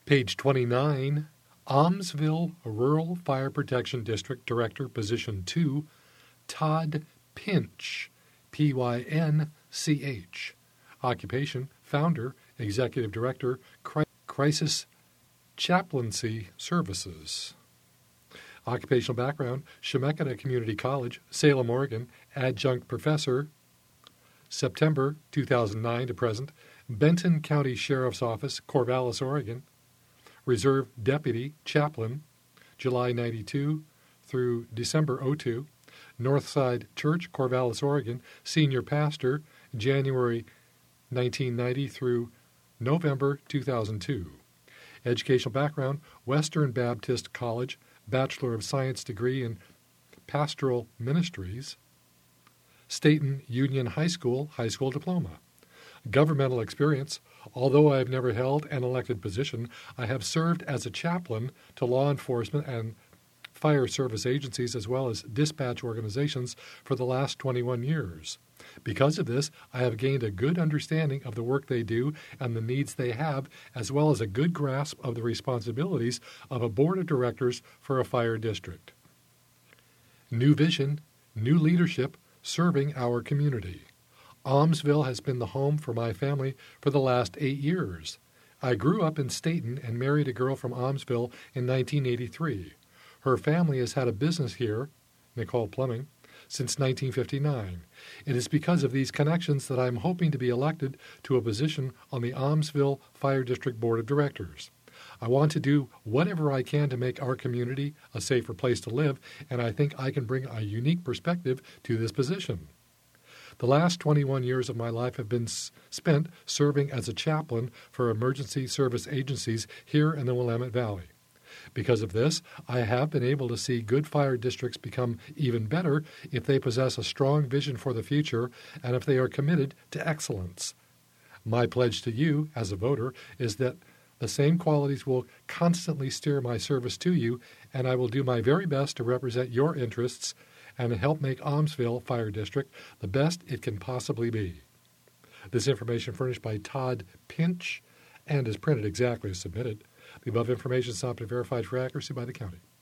Page 29, Almsville Rural Fire Protection District Director, Position 2, Todd Pinch, P-Y-N-C-H. Occupation, Founder, Executive Director, Crisis Chaplaincy Services. Occupational background, Chemeketa Community College, Salem, Oregon, Adjunct Professor, September 2009 to present, Benton County Sheriff's Office, Corvallis, Oregon, Reserve Deputy Chaplain, July 92 through December 02, Northside Church, Corvallis, Oregon, Senior Pastor, January 1990 through November 2002. Educational background, Western Baptist College, Bachelor of Science degree in Pastoral Ministries, Staten Union High School diploma. Governmental experience, although I have never held an elected position, I have served as a chaplain to law enforcement and fire service agencies as well as dispatch organizations for the last 21 years. Because of this, I have gained a good understanding of the work they do and the needs they have, as well as a good grasp of the responsibilities of a board of directors for a fire district. New vision, new leadership, serving our community. Almsville has been the home for my family for the last 8 years. I grew up in Staten and married a girl from Almsville in 1983. Her family has had a business here, Nicole Plumbing, since 1959. It is because of these connections that I am hoping to be elected to a position on the Almsville Fire District Board of Directors. I want to do whatever I can to make our community a safer place to live, and I think I can bring a unique perspective to this position. The last 21 years of my life have been spent serving as a chaplain for emergency service agencies here in the Willamette Valley. Because of this, I have been able to see good fire districts become even better if they possess a strong vision for the future and if they are committed to excellence. My pledge to you, as a voter, is that the same qualities will constantly steer my service to you, and I will do my very best to represent your interests and help make Almsville Fire District the best it can possibly be. This information furnished by Todd Pinch and is printed exactly as submitted. The above information is not been verified for accuracy by the county.